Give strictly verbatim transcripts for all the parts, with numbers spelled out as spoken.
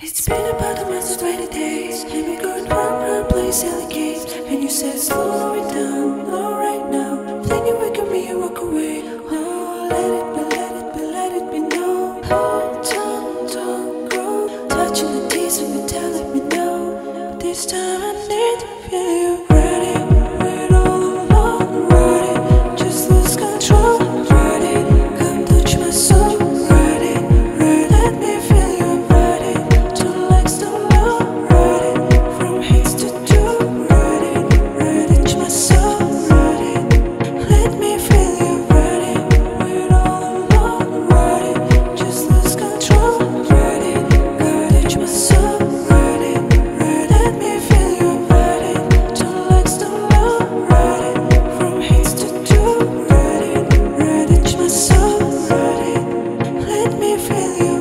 It's been about a month to twenty days, and we going round, round, play silly games. And you said slow it down, all right now. Then you wake up me and walk away. Oh, let it be, let it be, let it be known. Hold on, don't go. Touching the teeth and you telling me no. This time I need to feel you ready. Wait all alone, ready. Just lose control, ready. Come touch my soul, ready, ready. Let me feel you ready. Don't like stone, ready. From hits to two, ready, ready. Touch my soul, ready. Let me feel you ready. Wait all alone, ready. Just lose control, ready. Ready. Touch my soul, ready, ready. Let me feel you ready. Don't like stone, ready. From hits to two, ready, ready. Touch my soul, ready. Let me feel you.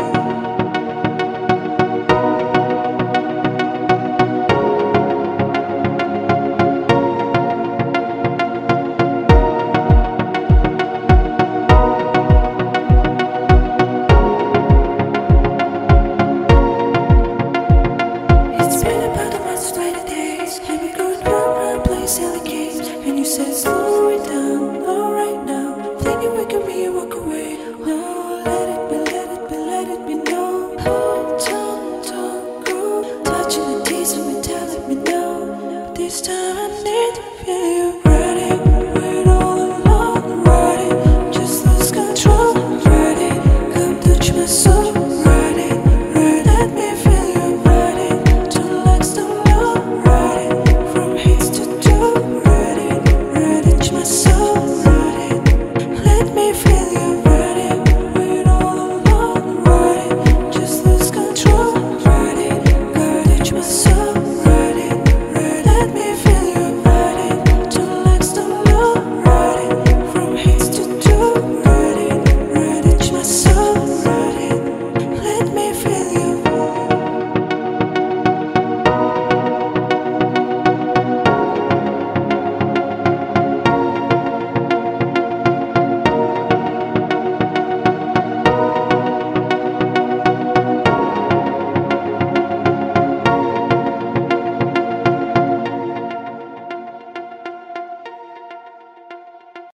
It's been about a month to twenty days, and we going round, round, play silly games. And you said slow it down, all right now. Then you wake up me and walk away. Oh, let it be, let it be, let it be known.